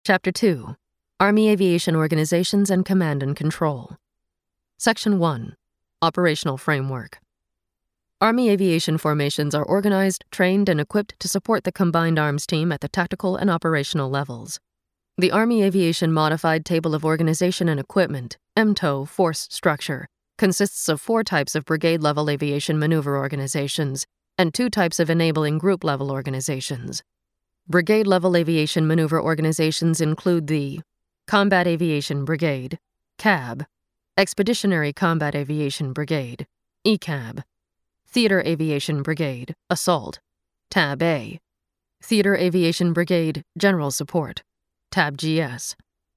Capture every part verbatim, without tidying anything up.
Chapter two. Army Aviation Organizations and Command and Control. Section one. Operational Framework. Army aviation formations are organized, trained, and equipped to support the Combined Arms Team at the tactical and operational levels. The Army Aviation Modified Table of Organization and Equipment, M T O, force structure, consists of four types of brigade-level aviation maneuver organizations and two types of enabling group-level organizations. Brigade-level aviation maneuver organizations include the Combat Aviation Brigade, C A B, Expeditionary Combat Aviation Brigade, E C A B, Theater Aviation Brigade, Assault, T A B A, Theater Aviation Brigade, General Support, T A B G S.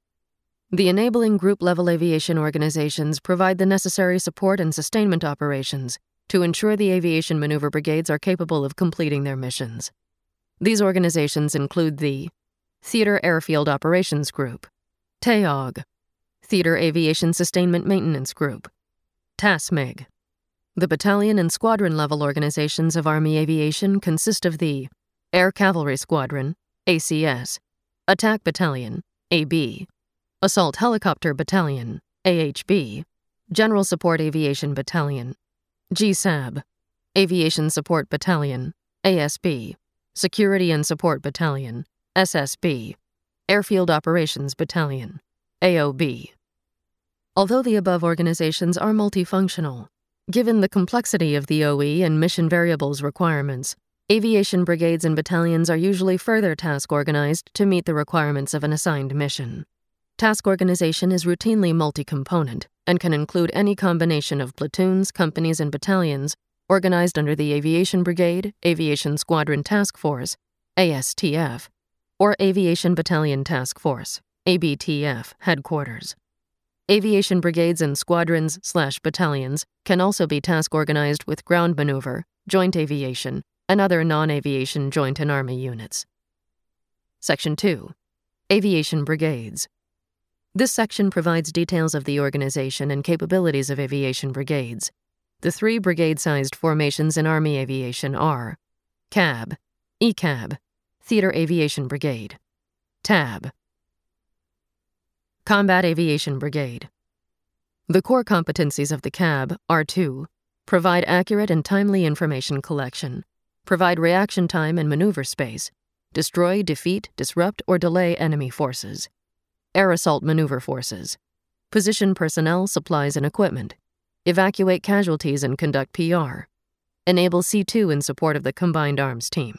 The enabling group-level aviation organizations provide the necessary support and sustainment operations to ensure the aviation maneuver brigades are capable of completing their missions. These organizations include the Theater Airfield Operations Group, T A O G, Theater Aviation Sustainment Maintenance Group, T A S M I G. The battalion and squadron-level organizations of Army Aviation consist of the Air Cavalry Squadron, A C S, Attack Battalion, A B, Assault Helicopter Battalion, A H B, General Support Aviation Battalion, G S A B, Aviation Support Battalion, A S B, Security and Support Battalion, S S B, Airfield Operations Battalion, A O B. Although the above organizations are multifunctional, given the complexity of the O E and mission variables requirements, aviation brigades and battalions are usually further task organized to meet the requirements of an assigned mission. Task organization is routinely multi-component and can include any combination of platoons, companies, and battalions organized under the Aviation Brigade, Aviation Squadron Task Force, A S T F, or Aviation Battalion Task Force, A B T F, headquarters. Aviation brigades and squadrons slash battalions can also be task organized with ground maneuver, joint aviation, and other non-aviation joint and Army units. Section two. Aviation Brigades. This section provides details of the organization and capabilities of aviation brigades. The three brigade-sized formations in Army aviation are C A B, E C A B, Theater Aviation Brigade, T A B. Combat Aviation Brigade. The core competencies of the C A B are to provide accurate and timely information collection, provide reaction time and maneuver space, destroy, defeat, disrupt, or delay enemy forces, air assault maneuver forces, position personnel, supplies, and equipment, evacuate casualties and conduct P R, enable C two in support of the Combined Arms Team.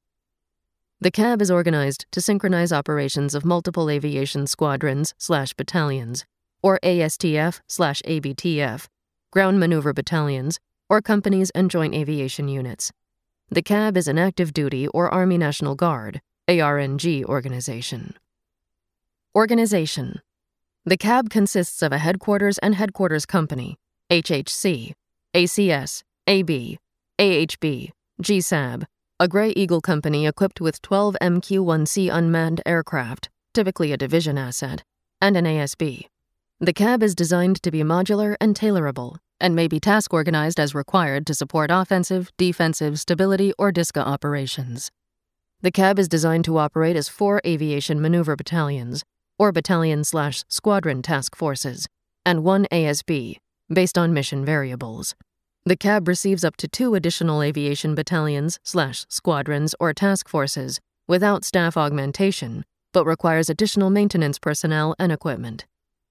The C A B is organized to synchronize operations of multiple aviation squadrons slash battalions, or A S T F slash A B T F, ground maneuver battalions, or companies and joint aviation units. The C A B is an active duty or Army National Guard, A R N G organization. Organization. The C A B consists of a headquarters and headquarters company, H H C, A C S, A B, A H B, G S A B, a Gray Eagle company equipped with twelve M Q one C unmanned aircraft, typically a division asset, and an A S B. The C A B is designed to be modular and tailorable, and may be task organized as required to support offensive, defensive, stability, or D I S C A operations. The C A B is designed to operate as four aviation maneuver battalions, or battalion slash squadron task forces, and one A S B, based on mission variables. The C A B receives up to two additional aviation battalions slash squadrons or task forces without staff augmentation, but requires additional maintenance personnel and equipment.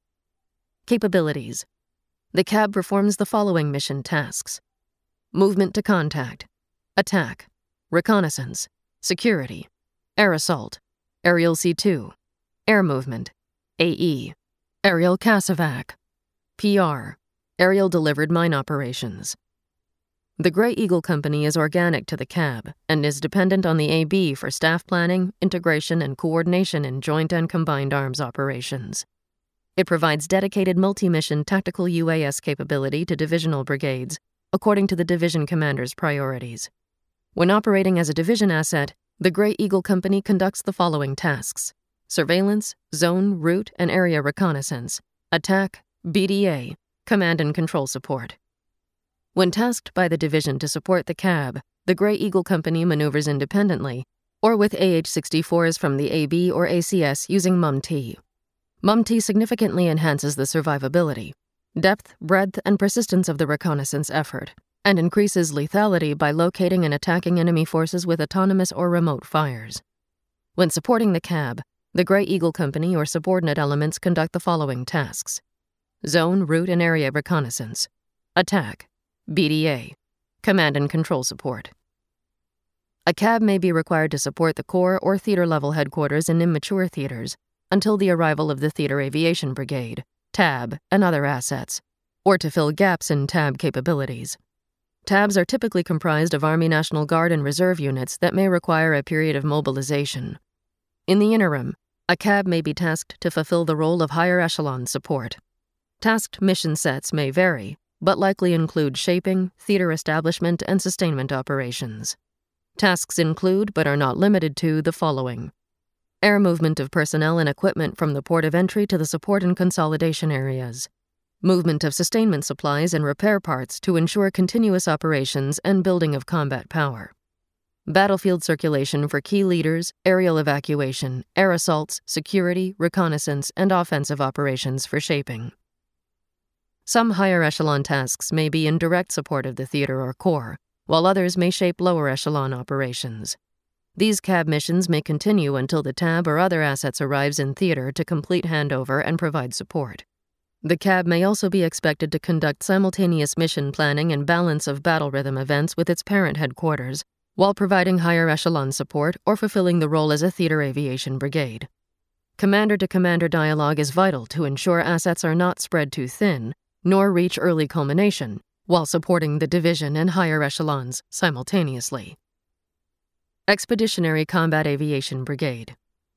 Capabilities. The C A B performs the following mission tasks: movement to contact, attack, reconnaissance, security, air assault, aerial C two, air movement, A E, aerial CASEVAC, P R, aerial delivered mine operations. The Gray Eagle Company is organic to the C A B and is dependent on the A B for staff planning, integration, and coordination in joint and combined arms operations. It provides dedicated multi-mission tactical U A S capability to divisional brigades according to the division commander's priorities. When operating as a division asset, the Gray Eagle Company conducts the following tasks: surveillance, zone, route, and area reconnaissance, attack, B D A, command and control support. When tasked by the division to support the C A B, the Gray Eagle Company maneuvers independently, or with A H sixty-fours from the A B or A C S using M U M T. M U M T significantly enhances the survivability, depth, breadth, and persistence of the reconnaissance effort, and increases lethality by locating and attacking enemy forces with autonomous or remote fires. When supporting the C A B, the Gray Eagle Company or subordinate elements conduct the following tasks: Zone, Route, and Area Reconnaissance, Attack, B D A, Command and Control Support. A C A B may be required to support the Corps or theater-level headquarters in immature theaters until the arrival of the Theater Aviation Brigade, T A B, and other assets, or to fill gaps in T A B capabilities. T A Bs are typically comprised of Army National Guard and Reserve units that may require a period of mobilization. In the interim, a C A B may be tasked to fulfill the role of higher echelon support. Tasked mission sets may vary, but likely include shaping, theater establishment, and sustainment operations. Tasks include, but are not limited to, the following: air movement of personnel and equipment from the port of entry to the support and consolidation areas, movement of sustainment supplies and repair parts to ensure continuous operations and building of combat power, battlefield circulation for key leaders, aerial evacuation, air assaults, security, reconnaissance, and offensive operations for shaping. Some higher echelon tasks may be in direct support of the theater or corps, while others may shape lower echelon operations. These C A B missions may continue until the T A B or other assets arrives in theater to complete handover and provide support. The C A B may also be expected to conduct simultaneous mission planning and balance of battle rhythm events with its parent headquarters, while providing higher echelon support or fulfilling the role as a theater aviation brigade. Commander-to-commander dialogue is vital to ensure assets are not spread too thin, nor reach early culmination, while supporting the division and higher echelons simultaneously. Expeditionary Combat Aviation Brigade.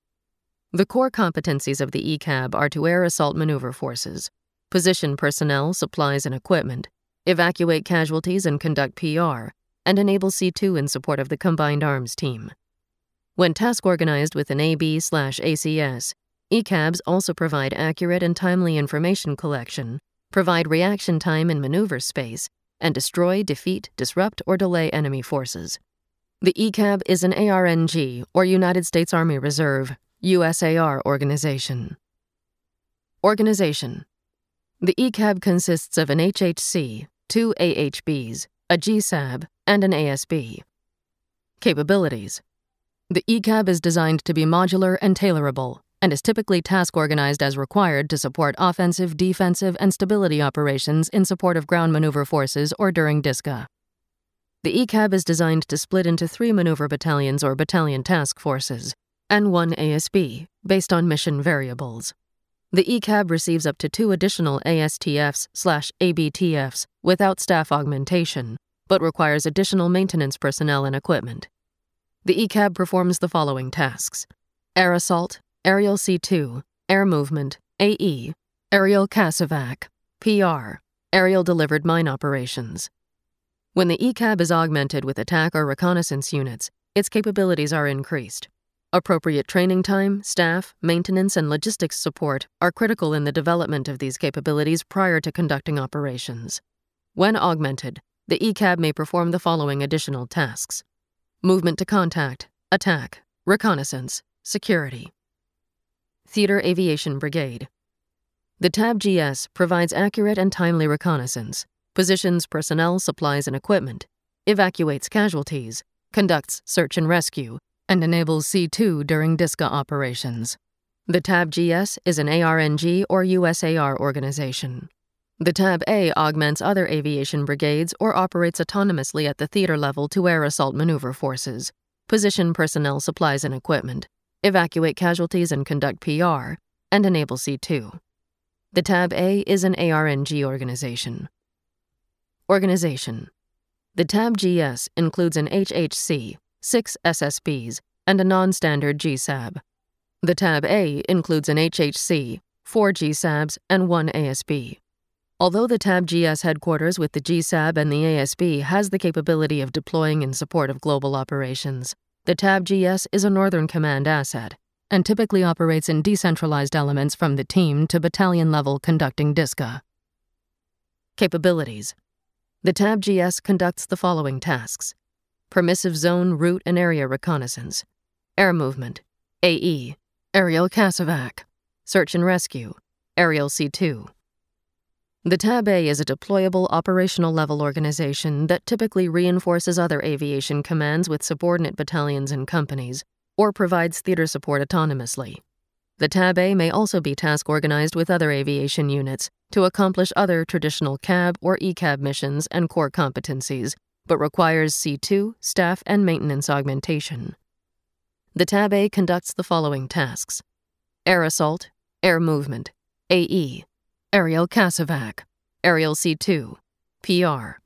The core competencies of the E C A B are to air assault maneuver forces, position personnel, supplies, and equipment, evacuate casualties and conduct P R, and enable C two in support of the Combined Arms Team. When task organized with an A B slash A C S, E C A Bs also provide accurate and timely information collection, provide reaction time in maneuver space, and destroy, defeat, disrupt, or delay enemy forces. The E C A B is an A R N G, or United States Army Reserve, U S A R organization. Organization. The E C A B consists of an H H C, two A H Bs, a G S A B, and an A S B. Capabilities. The E C A B is designed to be modular and tailorable, and is typically task-organized as required to support offensive, defensive, and stability operations in support of ground maneuver forces or during D I S C A. The E C A B is designed to split into three maneuver battalions or battalion task forces, and one A S B, based on mission variables. The E C A B receives up to two additional A S T Fs slash A B T Fs without staff augmentation, but requires additional maintenance personnel and equipment. The E C A B performs the following tasks: air assault, aerial C two, air movement, A E, aerial CASEVAC, P R, aerial delivered mine operations. When the E C A B is augmented with attack or reconnaissance units, its capabilities are increased. Appropriate training time, staff, maintenance, and logistics support are critical in the development of these capabilities prior to conducting operations. When augmented, the E C A B may perform the following additional tasks: movement to contact, attack, reconnaissance, security. Theater Aviation Brigade. The T A B G S provides accurate and timely reconnaissance, positions personnel, supplies, and equipment, evacuates casualties, conducts search and rescue, and enables C two during D I S C A operations. The T A B G S is an A R N G or U S A R organization. The T A B A augments other aviation brigades or operates autonomously at the theater level to air assault maneuver forces, position personnel, supplies, and equipment, evacuate casualties and conduct P R, and enable C two. The T A B A is an A R N G organization. Organization. The T A B G S includes an H H C, six S S Bs, and a non-standard G S A B. The T A B A includes an H H C, four G S A Bs, and one A S B. Although the T A B G S headquarters with the G S A B and the A S B has the capability of deploying in support of global operations, the T A B G S is a Northern Command asset and typically operates in decentralized elements from the team to battalion level conducting D I S C A. Capabilities. The T A B G S conducts the following tasks: permissive zone, route, and area reconnaissance, Air Movement, A E, Aerial CASEVAC, Search and Rescue, Aerial C two. The Tab A is a deployable operational level organization that typically reinforces other aviation commands with subordinate battalions and companies, or provides theater support autonomously. The Tab A may also be task organized with other aviation units to accomplish other traditional C A B or E C A B missions and core competencies, but requires C two staff and maintenance augmentation. The Tab A conducts the following tasks: Air Assault, Air Movement, A E, Aerial CASEVAC, Aerial C two, P R.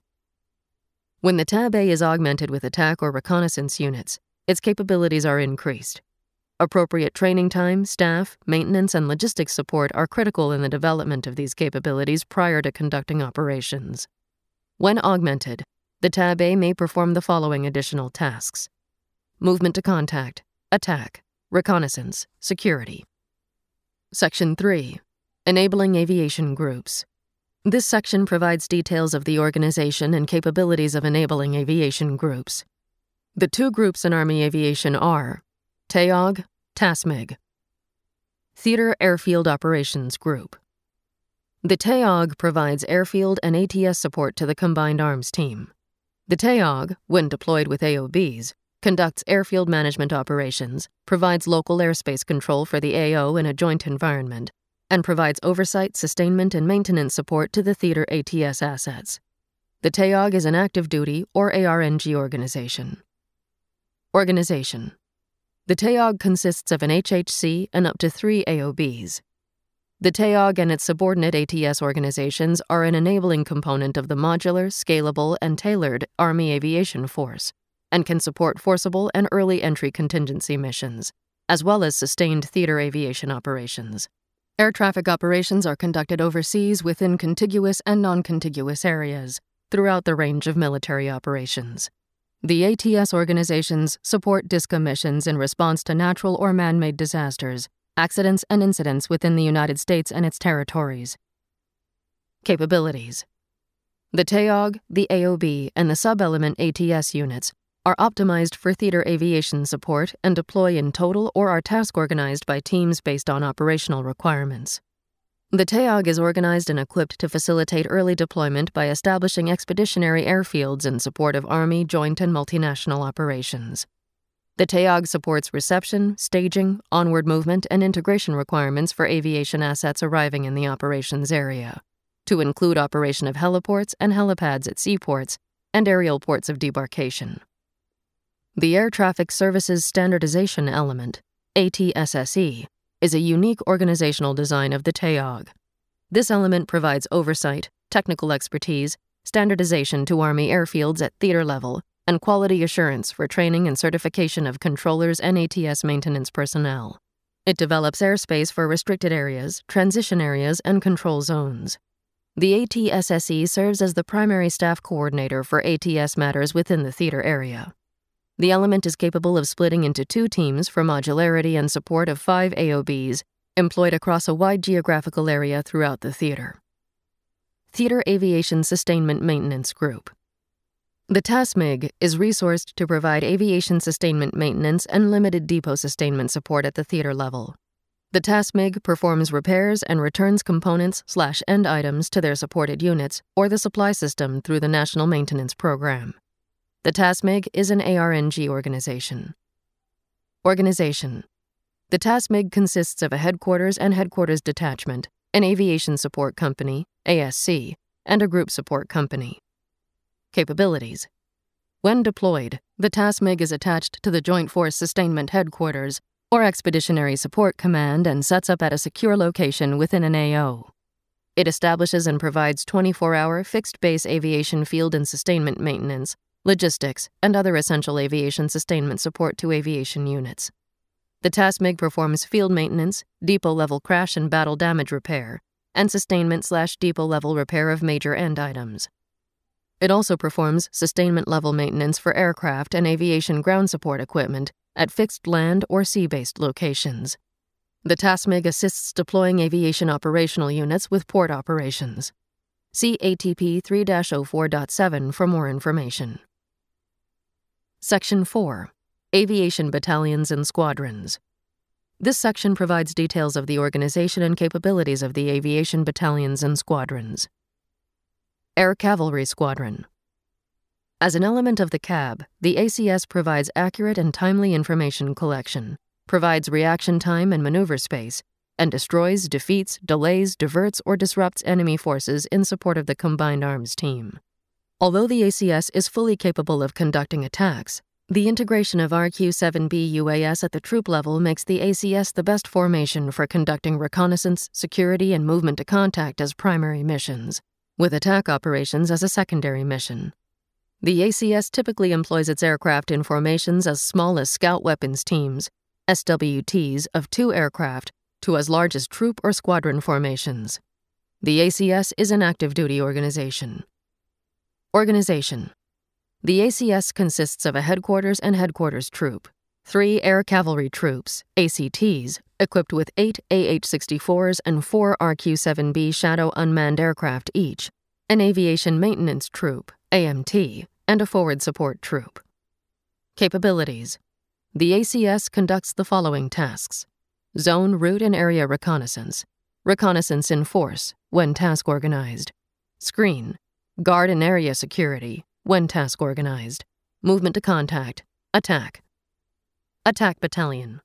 When the Tab A is augmented with attack or reconnaissance units, its capabilities are increased. Appropriate training time, staff, maintenance, and logistics support are critical in the development of these capabilities prior to conducting operations. When augmented, the Tab A may perform the following additional tasks: movement to contact, attack, reconnaissance, security. Section three. Enabling Aviation Groups. This section provides details of the organization and capabilities of enabling aviation groups. The two groups in Army Aviation are T A O G, T A S M I G. Theater Airfield Operations Group. The T A O G provides airfield and A T S support to the Combined Arms Team. The T A O G, when deployed with A O Bs, conducts airfield management operations, provides local airspace control for the A O in a joint environment, and provides oversight, sustainment, and maintenance support to the theater A T S assets. The T A O G is an active duty or A R N G organization. Organization. The T A O G consists of an H H C and up to three A O Bs. The T A O G and its subordinate A T S organizations are an enabling component of the modular, scalable, and tailored Army Aviation Force, and can support forcible and early entry contingency missions, as well as sustained theater aviation operations. Air traffic operations are conducted overseas within contiguous and non-contiguous areas, throughout the range of military operations. The A T S organizations support DISCA missions in response to natural or man-made disasters, accidents, and incidents within the United States and its territories. Capabilities. The T A O G, the A O B, and the sub-element A T S units are optimized for theater aviation support and deploy in total or are task organized by teams based on operational requirements. The T A O G is organized and equipped to facilitate early deployment by establishing expeditionary airfields in support of Army, joint, and multinational operations. The T A O G supports reception, staging, onward movement, and integration requirements for aviation assets arriving in the operations area, to include operation of heliports and helipads at seaports and aerial ports of debarkation. The Air Traffic Services Standardization Element, A T S S E, is a unique organizational design of the T A O G. This element provides oversight, technical expertise, standardization to Army airfields at theater level, and quality assurance for training and certification of controllers and A T S maintenance personnel. It develops airspace for restricted areas, transition areas, and control zones. The A T S S E serves as the primary staff coordinator for A T S matters within the theater area. The element is capable of splitting into two teams for modularity and support of five A O Bs employed across a wide geographical area throughout the theater. Theater Aviation Sustainment Maintenance Group. The T A S M I G is resourced to provide aviation sustainment maintenance and limited depot sustainment support at the theater level. The T A S M I G performs repairs and returns components slash end items to their supported units or the supply system through the National Maintenance Program. The T A S M I G is an A R N G organization. Organization. The T A S M I G consists of a headquarters and headquarters detachment, an aviation support company, A S C, and a group support company. Capabilities. When deployed, the T A S M I G is attached to the Joint Force Sustainment Headquarters or Expeditionary Support Command and sets up at a secure location within an A O. It establishes and provides twenty-four hour fixed-base aviation field and sustainment maintenance, logistics, and other essential aviation sustainment support to aviation units. The T A S M I G performs field maintenance, depot-level crash and battle damage repair, and sustainment slash depot-level repair of major end items. It also performs sustainment-level maintenance for aircraft and aviation ground support equipment at fixed land or sea-based locations. The T A S M I G assists deploying aviation operational units with port operations. See A T P three dash oh four point seven for more information. Section four. Aviation Battalions and Squadrons. This section provides details of the organization and capabilities of the aviation battalions and squadrons. Air Cavalry Squadron. As an element of the C A B, the A C S provides accurate and timely information collection, provides reaction time and maneuver space, and destroys, defeats, delays, diverts, or disrupts enemy forces in support of the Combined Arms Team. Although the A C S is fully capable of conducting attacks, the integration of R Q seven B U A S at the troop level makes the A C S the best formation for conducting reconnaissance, security, and movement to contact as primary missions, with attack operations as a secondary mission. The A C S typically employs its aircraft in formations as small as Scout Weapons Teams, S W Ts, of two aircraft, to as large as troop or squadron formations. The A C S is an active duty organization. Organization. The A C S consists of a headquarters and headquarters troop, three air cavalry troops, A C Ts, equipped with eight A H sixty-fours and four R Q seven B Shadow unmanned aircraft each, an aviation maintenance troop, A M T, and a forward support troop. Capabilities. The A C S conducts the following tasks: zone, route, and area reconnaissance, reconnaissance in force, when task organized, screen, guard and area security, when task organized, movement to contact, attack. Attack Battalion.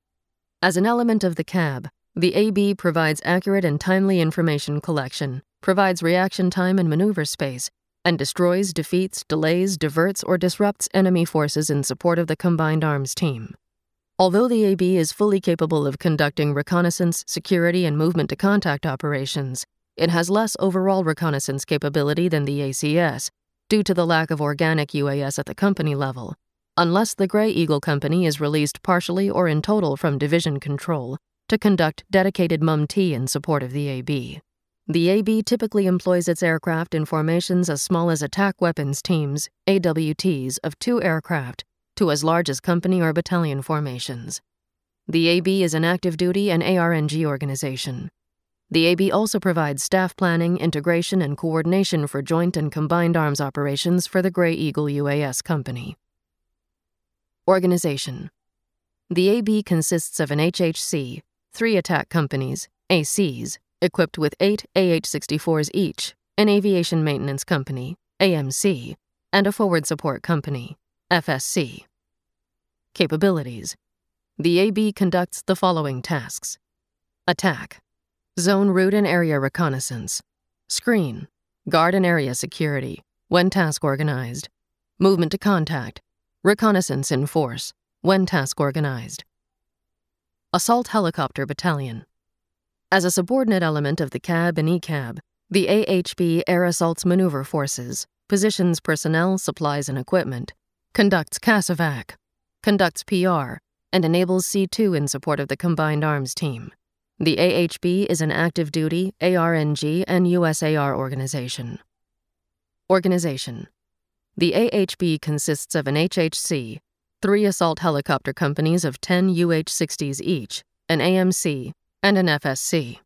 As an element of the C A B, the A B provides accurate and timely information collection, provides reaction time and maneuver space, and destroys, defeats, delays, diverts, or disrupts enemy forces in support of the Combined Arms Team. Although the A B is fully capable of conducting reconnaissance, security, and movement to contact operations, it has less overall reconnaissance capability than the A C S, due to the lack of organic U A S at the company level, unless the Gray Eagle Company is released partially or in total from division control to conduct dedicated M U M T in support of the A B. The A B typically employs its aircraft in formations as small as attack weapons teams, A W Ts, of two aircraft, to as large as company or battalion formations. The A B is an active duty and A R N G organization. The A B also provides staff planning, integration, and coordination for joint and combined arms operations for the Gray Eagle U A S Company. Organization. The A B consists of an H H C, three attack companies, A Cs, equipped with eight A H sixty-fours each, an aviation maintenance company, A M C, and a forward support company, F S C. Capabilities. The A B conducts the following tasks: attack, zone, route, and area reconnaissance, screen, guard and area security, when task organized, movement to contact, reconnaissance in force, when task organized. Assault Helicopter Battalion. As a subordinate element of the C A B and E C A B, the A H B Air Assaults Maneuver Forces positions personnel, supplies, and equipment, conducts CASEVAC, conducts P R, and enables C two in support of the Combined Arms Team. The A H B is an active duty, A R N G, and U S A R organization. Organization. The A H B consists of an H H C, three assault helicopter companies of ten U H sixties each, an A M C, and an F S C.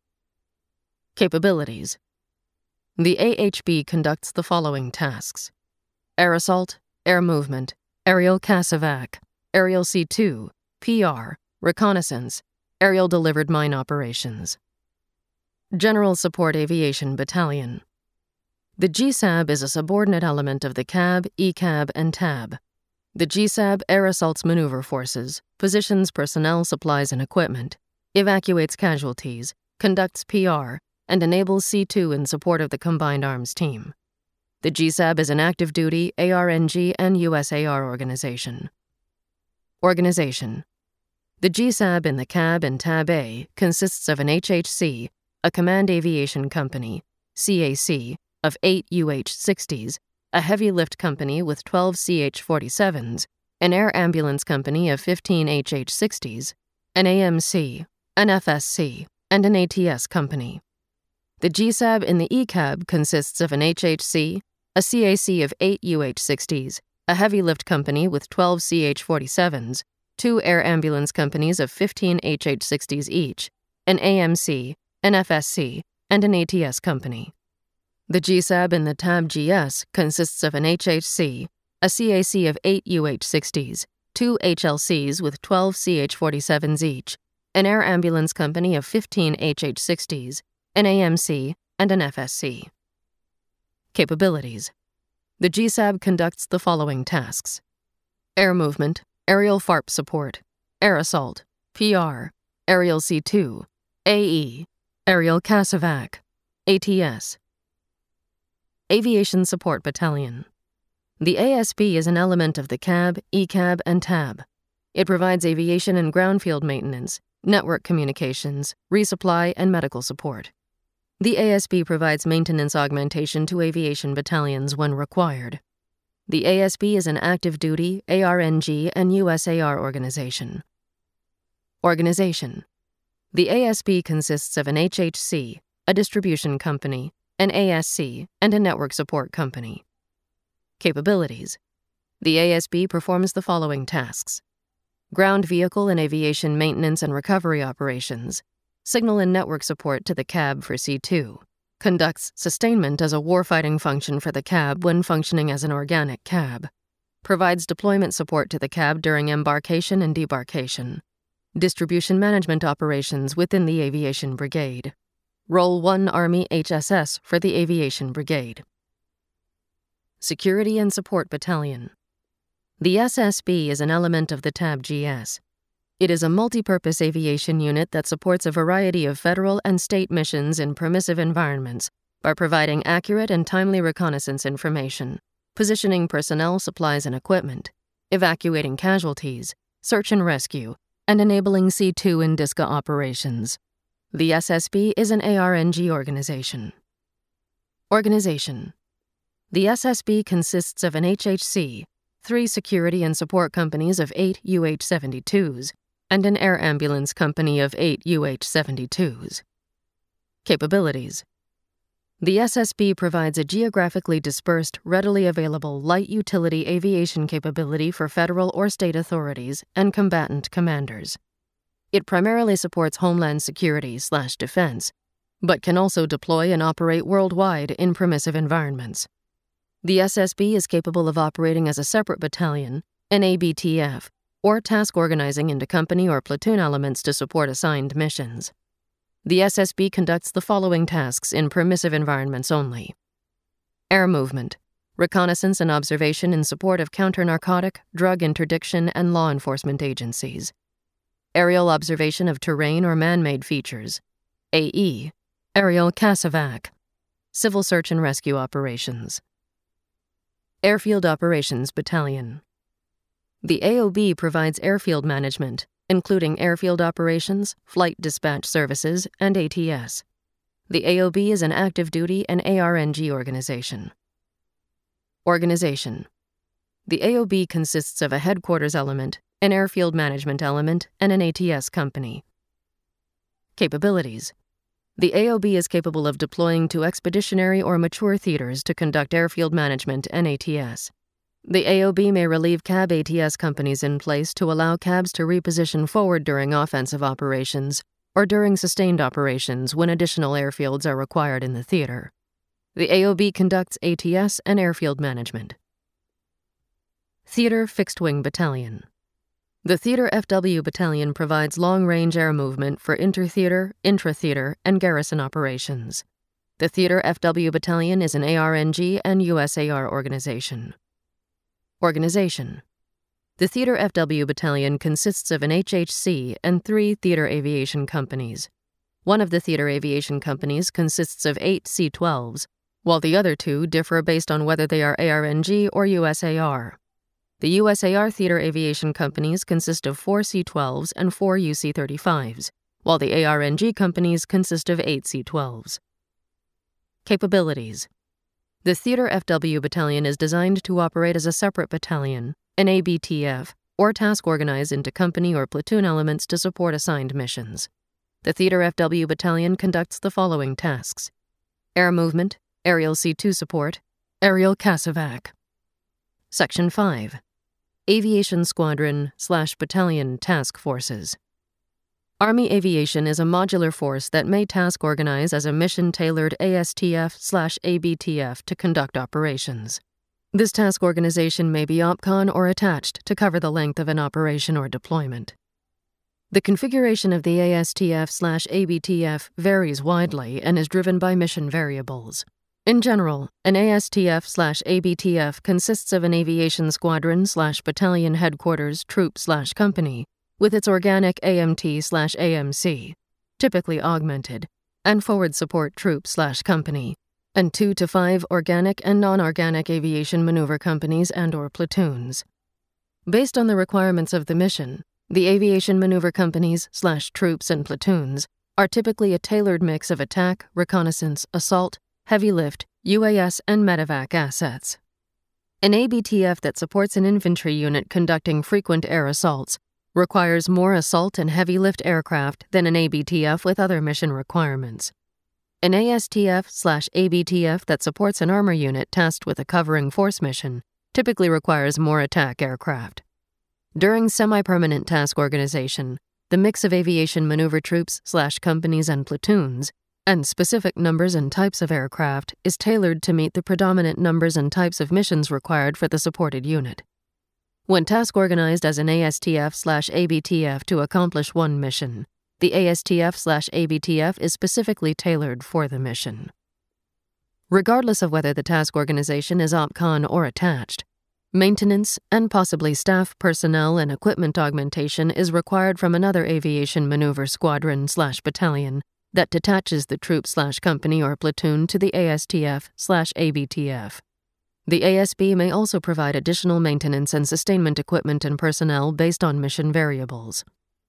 Capabilities. The A H B conducts the following tasks: air assault, air movement, aerial CASEVAC, aerial C two, P R, reconnaissance, aerial delivered mine operations. General Support Aviation Battalion. The G S A B is a subordinate element of the C A B, E C A B, and T A B. The G S A B Air Assaults Maneuver Forces positions personnel, supplies, and equipment, evacuates casualties, conducts P R, and enables C two in support of the Combined Arms Team. The G S A B is an active duty, A R N G, and U S A R organization. Organization. The G S A B in the C A B and T A B A consists of an H H C, a Command Aviation Company, C A C, of eight U H sixties, a heavy lift company with twelve C H forty-sevens, an air ambulance company of fifteen H H sixties, an A M C, an F S C, and an A T S company. The G S A B in the E C A B consists of an H H C, a C A C of eight U H sixties, a heavy lift company with twelve C H forty-sevens, two air ambulance companies of fifteen H H sixties each, an A M C, an F S C, and an A T S company. The G S A B in the T A B G S consists of an H H C, a C A C of eight U H sixties, two H L Cs with twelve C H forty-sevens each, an air ambulance company of fifteen H H sixties, an A M C, and an F S C. Capabilities. The G S A B conducts the following tasks: air movement, aerial F A R P support, air assault, P R, aerial C two, A E, aerial CASEVAC, A T S. Aviation Support Battalion. The A S B is an element of the C A B, E C A B, and T A B. It provides aviation and ground field maintenance, network communications, resupply, and medical support. The A S B provides maintenance augmentation to aviation battalions when required. The A S B is an active-duty A R N G and U S A R organization. Organization. The A S B consists of an H H C, a distribution company, an A S C, and a network support company. Capabilities. The A S B performs the following tasks: ground vehicle and aviation maintenance and recovery operations, signal and network support to the C A B for C two, conducts sustainment as a warfighting function for the C A B when functioning as an organic C A B, provides deployment support to the C A B during embarkation and debarkation, distribution management operations within the Aviation Brigade. Role one Army H S S for the Aviation Brigade. Security and Support Battalion. The S S B is an element of the T A B G S. It is a multi-purpose aviation unit that supports a variety of federal and state missions in permissive environments by providing accurate and timely reconnaissance information, positioning personnel, supplies, and equipment, evacuating casualties, search and rescue, and enabling C two and D I S C A operations. The S S B is an A R N G organization. Organization. The S S B consists of an H H C, three security and support companies of eight U H seventy-twos, and an air ambulance company of eight U H seventy-twos. Capabilities. The S S B provides a geographically dispersed, readily available light utility aviation capability for federal or state authorities and combatant commanders. It primarily supports homeland security slash defense, but can also deploy and operate worldwide in permissive environments. The S S B is capable of operating as a separate battalion, an A B T F, or task organizing into company or platoon elements to support assigned missions. The S S B conducts the following tasks in permissive environments only: air movement, reconnaissance and observation in support of counter-narcotic, drug interdiction, and law enforcement agencies; aerial observation of terrain or man-made features; A E, aerial CASEVAC; civil search and rescue operations. Airfield Operations Battalion. The A O B provides airfield management, including airfield operations, flight dispatch services, and A T S. The A O B is an active-duty and A R N G organization. Organization. The A O B consists of a headquarters element, an airfield management element, and an A T S company. Capabilities. The A O B is capable of deploying to expeditionary or mature theaters to conduct airfield management and A T S. The A O B may relieve C A B A T S companies in place to allow C A Bs to reposition forward during offensive operations or during sustained operations when additional airfields are required in the theater. The A O B conducts A T S and airfield management. Theater Fixed-Wing Battalion. The Theater F W Battalion provides long-range air movement for inter-theater, intra-theater, and garrison operations. The Theater F W Battalion is an A R N G and U S A R organization. Organization. The Theater F W Battalion consists of an H H C and three theater aviation companies. One of the theater aviation companies consists of eight C twelves, while the other two differ based on whether they are A R N G or U S A R. The U S A R theater aviation companies consist of four C twelves and four U C thirty-fives, while the A R N G companies consist of eight C twelves. Capabilities. The Theater F W Battalion is designed to operate as a separate battalion, an A B T F, or task organize into company or platoon elements to support assigned missions. The Theater F W Battalion conducts the following tasks: air movement, aerial C two support, aerial CASEVAC. Section five. Aviation Squadron slash Battalion Task Forces. Army Aviation is a modular force that may task organize as a mission-tailored A S T F slash A B T F to conduct operations. This task organization may be OPCON or attached to cover the length of an operation or deployment. The configuration of the A S T F slash A B T F varies widely and is driven by mission variables. In general, an A S T F slash A B T F consists of an aviation squadron slash battalion headquarters troop slash company with its organic A M T slash A M C, typically augmented, and forward support troop slash company, and two to five organic and non-organic aviation maneuver companies and or platoons. Based on the requirements of the mission, the aviation maneuver companies slash troops and platoons are typically a tailored mix of attack, reconnaissance, assault, heavy lift, U A S, and medevac assets. An A B T F that supports an infantry unit conducting frequent air assaults requires more assault and heavy lift aircraft than an A B T F with other mission requirements. An A S T F slash A B T F that supports an armor unit tasked with a covering force mission typically requires more attack aircraft. During semi-permanent task organization, the mix of aviation maneuver troops slash companies and platoons, and specific numbers and types of aircraft is tailored to meet the predominant numbers and types of missions required for the supported unit. When task organized as an A S T F slash A B T F to accomplish one mission, the A S T F slash A B T F is specifically tailored for the mission. Regardless of whether the task organization is OPCON or attached, maintenance and possibly staff personnel and equipment augmentation is required from another aviation maneuver squadron slash battalion that detaches the troop slash company or platoon to the A S T F slash A B T F. The A S B may also provide additional maintenance and sustainment equipment and personnel based on mission variables.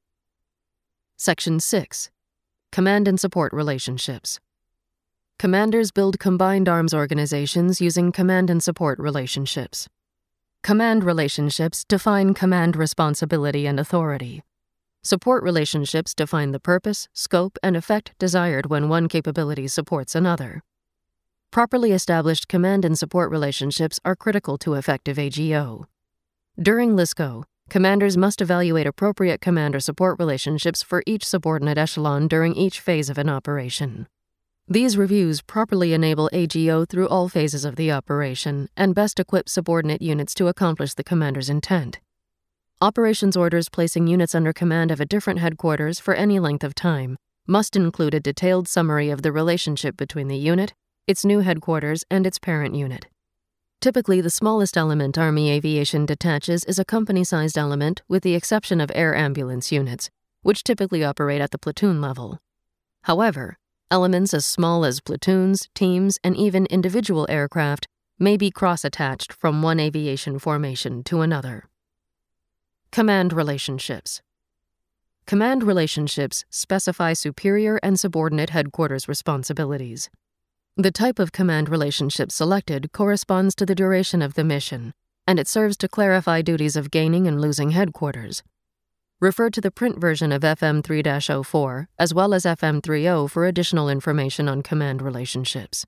Section six. Command and Support Relationships. Commanders build combined arms organizations using command and support relationships. Command relationships define command responsibility and authority. Support relationships define the purpose, scope, and effect desired when one capability supports another. Properly established command and support relationships are critical to effective A G O. During LISCO, commanders must evaluate appropriate command or support relationships for each subordinate echelon during each phase of an operation. These reviews properly enable A G O through all phases of the operation and best equip subordinate units to accomplish the commander's intent. Operations orders placing units under command of a different headquarters for any length of time must include a detailed summary of the relationship between the unit, its new headquarters, and its parent unit. Typically, the smallest element Army Aviation detaches is a company-sized element with the exception of air ambulance units, which typically operate at the platoon level. However, elements as small as platoons, teams, and even individual aircraft may be cross-attached from one aviation formation to another. Command relationships. Command relationships specify superior and subordinate headquarters responsibilities. The type of command relationship selected corresponds to the duration of the mission, and it serves to clarify duties of gaining and losing headquarters. Refer to the print version of F M three dash oh four as well as F M three point oh for additional information on command relationships.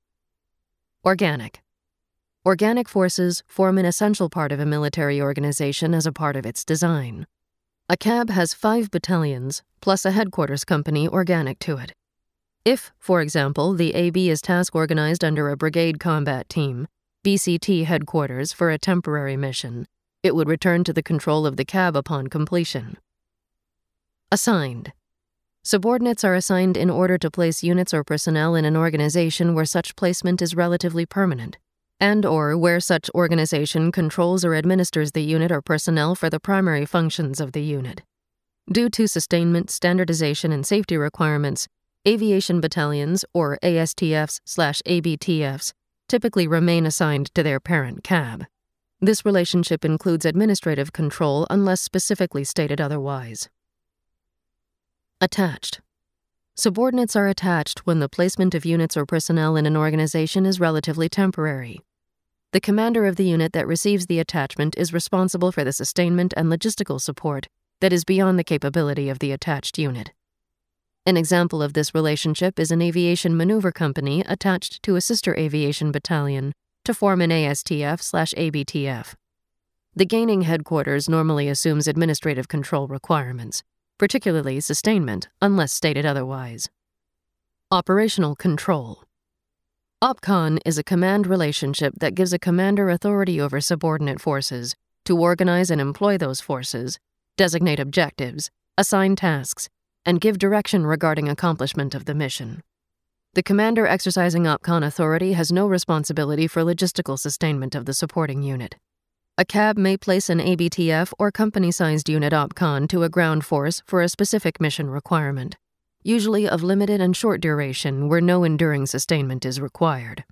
Organic. Organic forces form an essential part of a military organization as a part of its design. A C A B has five battalions, plus a headquarters company organic to it. If, for example, the A B is task organized under a Brigade Combat Team, B C T headquarters for a temporary mission, it would return to the control of the C A B upon completion. Assigned. Subordinates are assigned in order to place units or personnel in an organization where such placement is relatively permanent, and or where such organization controls or administers the unit or personnel for the primary functions of the unit. Due to sustainment, standardization, and safety requirements, aviation battalions, or A S T Fs slash A B T Fs, typically remain assigned to their parent C A B. This relationship includes administrative control unless specifically stated otherwise. Attached. Subordinates are attached when the placement of units or personnel in an organization is relatively temporary. The commander of the unit that receives the attachment is responsible for the sustainment and logistical support that is beyond the capability of the attached unit. An example of this relationship is an aviation maneuver company attached to a sister aviation battalion to form an A S T F slash A B T F. The gaining headquarters normally assumes administrative control requirements, particularly sustainment, unless stated otherwise. Operational control. OPCON is a command relationship that gives a commander authority over subordinate forces to organize and employ those forces, designate objectives, assign tasks, and give direction regarding accomplishment of the mission. The commander exercising OPCON authority has no responsibility for logistical sustainment of the supporting unit. A C A B may place an A B T F or company-sized unit OPCON to a ground force for a specific mission requirement, usually of limited and short duration where no enduring sustainment is required.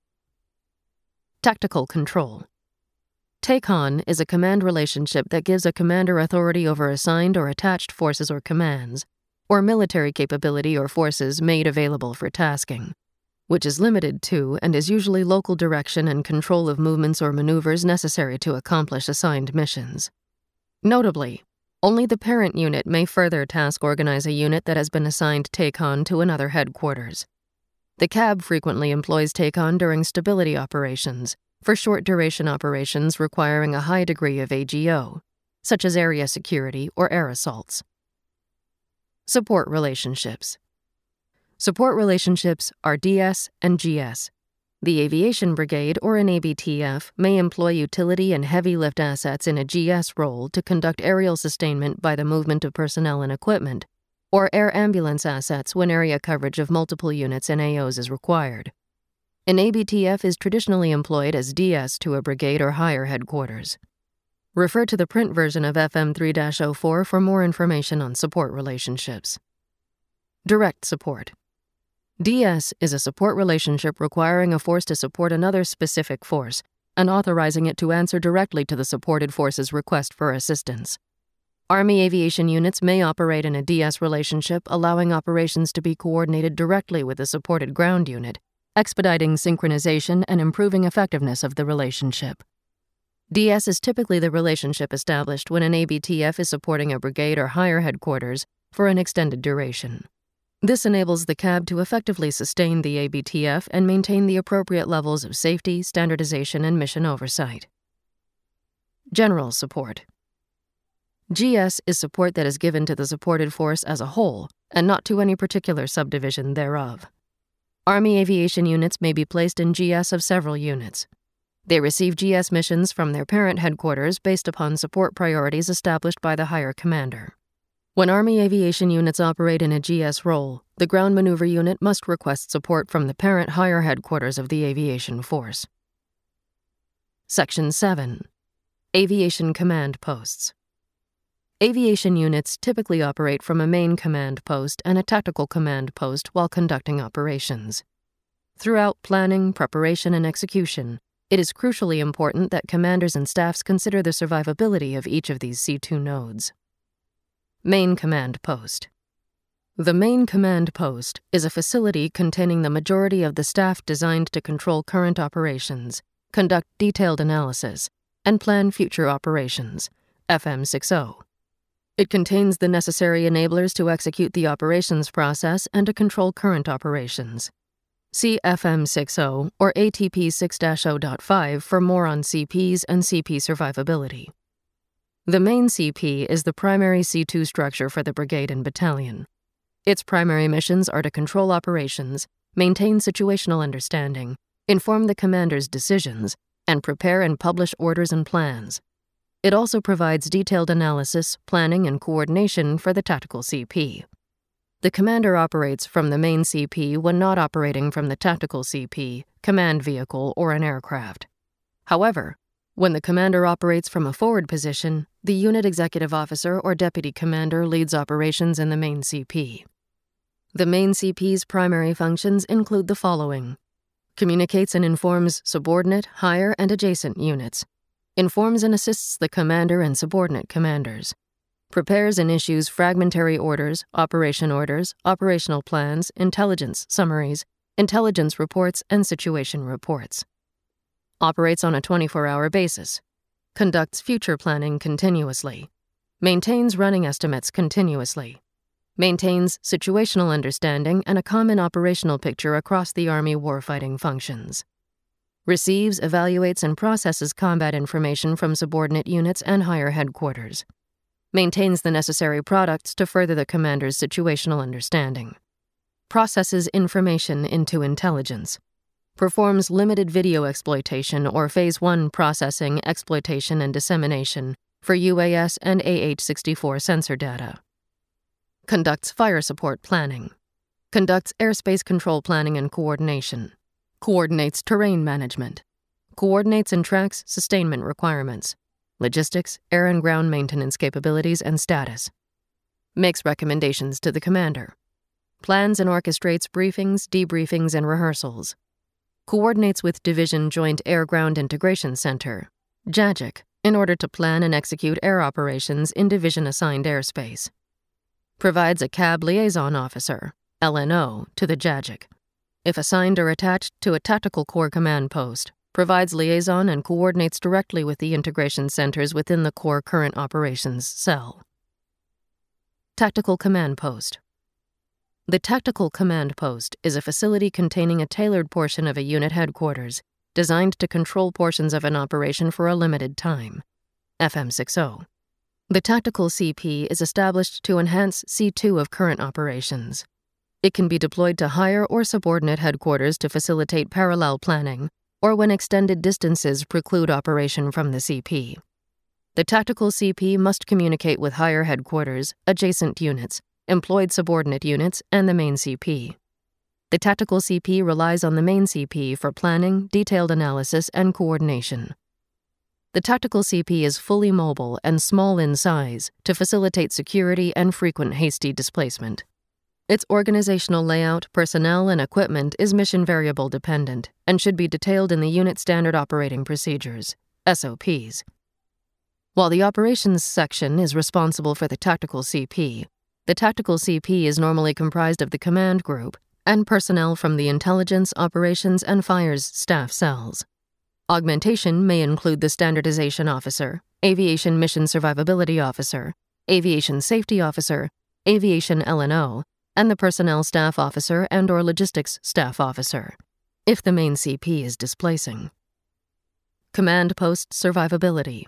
Tactical control. TACON is a command relationship that gives a commander authority over assigned or attached forces or commands, or military capability or forces made available for tasking, which is limited to and is usually local direction and control of movements or maneuvers necessary to accomplish assigned missions. Notably, only the parent unit may further task organize a unit that has been assigned TACON to another headquarters. The C A B frequently employs TACON during stability operations, for short-duration operations requiring a high degree of A G O, such as area security or air assaults. Support relationships. Support relationships are D S and G S. The Aviation Brigade or an A B T F may employ utility and heavy lift assets in a G S role to conduct aerial sustainment by the movement of personnel and equipment, or air ambulance assets when area coverage of multiple units and A Os is required. An A B T F is traditionally employed as D S to a brigade or higher headquarters. Refer to the print version of F M three dash oh four for more information on support relationships. Direct support. D S is a support relationship requiring a force to support another specific force and authorizing it to answer directly to the supported force's request for assistance. Army aviation units may operate in a D S relationship, allowing operations to be coordinated directly with the supported ground unit, expediting synchronization and improving effectiveness of the relationship. D S is typically the relationship established when an A B T F is supporting a brigade or higher headquarters for an extended duration. This enables the C A B to effectively sustain the A B T F and maintain the appropriate levels of safety, standardization, and mission oversight. General support. G S is support that is given to the supported force as a whole and not to any particular subdivision thereof. Army aviation units may be placed in G S of several units. They receive G S missions from their parent headquarters based upon support priorities established by the higher commander. When Army aviation units operate in a G S role, the ground maneuver unit must request support from the parent higher headquarters of the aviation force. Section seven. Aviation Command Posts. Aviation units typically operate from a main command post and a tactical command post while conducting operations. Throughout planning, preparation, and execution, it is crucially important that commanders and staffs consider the survivability of each of these C two nodes. Main Command Post. The main command post is a facility containing the majority of the staff designed to control current operations, conduct detailed analysis, and plan future operations, F M sixty. It contains the necessary enablers to execute the operations process and to control current operations. See F M sixty or A T P six dash oh point five for more on C Ps and C P survivability. The main C P is the primary C two structure for the brigade and battalion. Its primary missions are to control operations, maintain situational understanding, inform the commander's decisions, and prepare and publish orders and plans. It also provides detailed analysis, planning, and coordination for the tactical C P. The commander operates from the main C P when not operating from the tactical C P, command vehicle, or an aircraft. However, when the commander operates from a forward position, the unit executive officer or deputy commander leads operations in the main C P. The main C P's primary functions include the following: communicates and informs subordinate, higher, and adjacent units, informs and assists the commander and subordinate commanders, prepares and issues fragmentary orders, operation orders, operational plans, intelligence summaries, intelligence reports, and situation reports. Operates on a twenty-four hour basis, conducts future planning continuously, maintains running estimates continuously, maintains situational understanding and a common operational picture across the Army warfighting functions, receives, evaluates, and processes combat information from subordinate units and higher headquarters, maintains the necessary products to further the commander's situational understanding, processes information into intelligence, performs limited video exploitation or Phase one processing, exploitation, and dissemination for U A S and A H sixty-four sensor data. Conducts fire support planning. Conducts airspace control planning and coordination. Coordinates terrain management. Coordinates and tracks sustainment requirements, logistics, air and ground maintenance capabilities and status. Makes recommendations to the commander. Plans and orchestrates briefings, debriefings, and rehearsals. Coordinates with Division Joint Air-Ground Integration Center, J A G I C, in order to plan and execute air operations in division-assigned airspace. Provides a C A B liaison officer, L N O, to the J A G I C. If assigned or attached to a Tactical Corps command post, provides liaison and coordinates directly with the integration centers within the Corps Current Operations Cell. Tactical Command Post. The Tactical Command Post is a facility containing a tailored portion of a unit headquarters designed to control portions of an operation for a limited time. F M sixty. The Tactical C P is established to enhance C two of current operations. It can be deployed to higher or subordinate headquarters to facilitate parallel planning, or when extended distances preclude operation from the C P. The Tactical C P must communicate with higher headquarters, adjacent units, employed subordinate units, and the main C P. The Tactical C P relies on the main C P for planning, detailed analysis, and coordination. The Tactical C P is fully mobile and small in size to facilitate security and frequent hasty displacement. Its organizational layout, personnel, and equipment is mission variable dependent and should be detailed in the Unit Standard Operating Procedures, S O Ps. While the Operations section is responsible for the Tactical C P, the Tactical C P is normally comprised of the Command Group and personnel from the Intelligence, Operations, and Fires staff cells. Augmentation may include the Standardization Officer, Aviation Mission Survivability Officer, Aviation Safety Officer, Aviation L N O, and the Personnel Staff Officer and or Logistics Staff Officer, if the main C P is displacing. Command Post Survivability.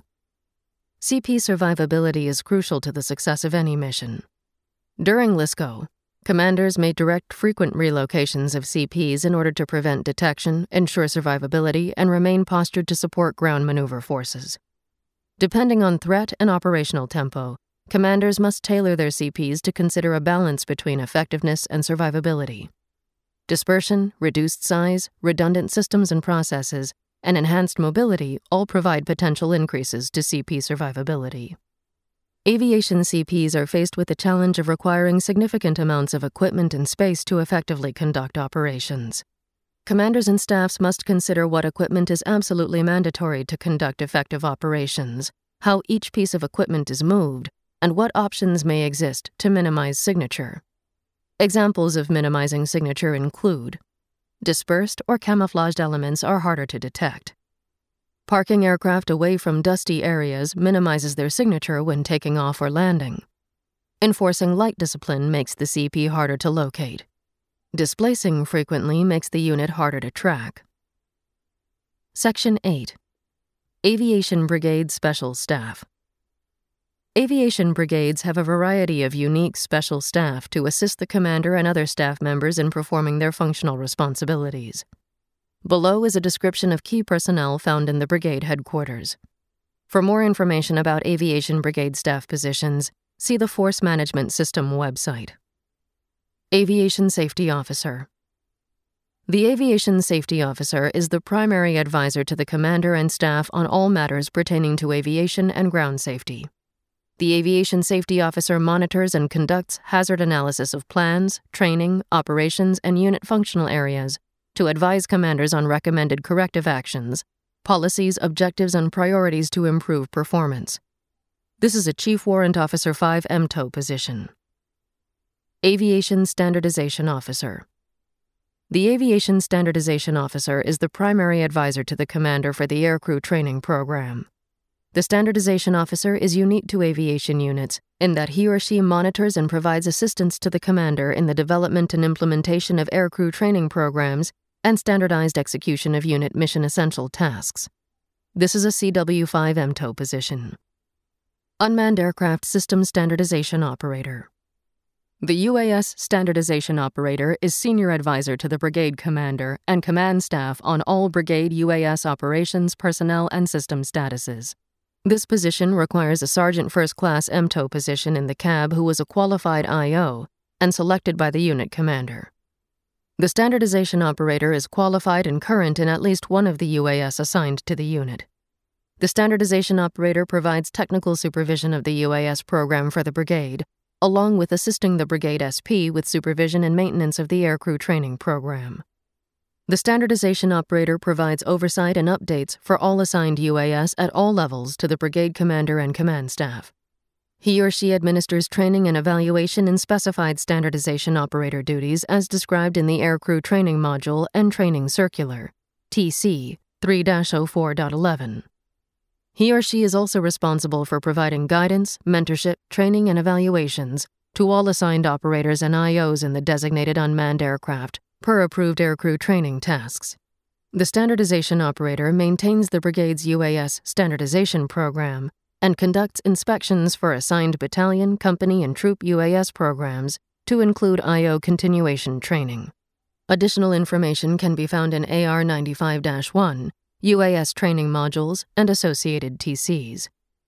C P survivability is crucial to the success of any mission. During L I S C O, commanders may direct frequent relocations of C Ps in order to prevent detection, ensure survivability, and remain postured to support ground maneuver forces. Depending on threat and operational tempo, commanders must tailor their C Ps to consider a balance between effectiveness and survivability. Dispersion, reduced size, redundant systems and processes, and enhanced mobility all provide potential increases to C P survivability. Aviation C Ps are faced with the challenge of requiring significant amounts of equipment and space to effectively conduct operations. Commanders and staffs must consider what equipment is absolutely mandatory to conduct effective operations, how each piece of equipment is moved, and what options may exist to minimize signature. Examples of minimizing signature include: dispersed or camouflaged elements are harder to detect. Parking aircraft away from dusty areas minimizes their signature when taking off or landing. Enforcing light discipline makes the C P harder to locate. Displacing frequently makes the unit harder to track. Section eight. Aviation Brigade Special Staff. Aviation brigades have a variety of unique special staff to assist the commander and other staff members in performing their functional responsibilities. Below is a description of key personnel found in the brigade headquarters. For more information about aviation brigade staff positions, see the Force Management System website. Aviation Safety Officer. The Aviation Safety Officer is the primary advisor to the commander and staff on all matters pertaining to aviation and ground safety. The Aviation Safety Officer monitors and conducts hazard analysis of plans, training, operations, and unit functional areas to advise commanders on recommended corrective actions, policies, objectives, and priorities to improve performance. This is a Chief Warrant Officer five M T O position. Aviation Standardization Officer. The Aviation Standardization Officer is the primary advisor to the commander for the aircrew training program. The standardization officer is unique to aviation units in that he or she monitors and provides assistance to the commander in the development and implementation of aircrew training programs and standardized execution of unit mission essential tasks. This is a C W five M T O position. Unmanned Aircraft System Standardization Operator. The U A S Standardization Operator is senior advisor to the brigade commander and command staff on all brigade U A S operations, personnel, and system statuses. This position requires a Sergeant First Class M T O position in the C A B who is a qualified I O and selected by the unit commander. The Standardization Operator is qualified and current in at least one of the U A S assigned to the unit. The Standardization Operator provides technical supervision of the U A S program for the brigade, along with assisting the Brigade S P with supervision and maintenance of the aircrew training program. The Standardization Operator provides oversight and updates for all assigned U A S at all levels to the brigade commander and command staff. He or she administers training and evaluation in specified Standardization Operator duties as described in the Aircrew Training Module and Training Circular, T C three dash oh four point eleven. He or she is also responsible for providing guidance, mentorship, training, and evaluations to all assigned operators and I Os in the designated unmanned aircraft per approved aircrew training tasks. The Standardization Operator maintains the brigade's U A S standardization program and conducts inspections for assigned battalion, company, and troop U A S programs to include I O continuation training. Additional information can be found in A R ninety-five dash one, U A S training modules, and associated T Cs.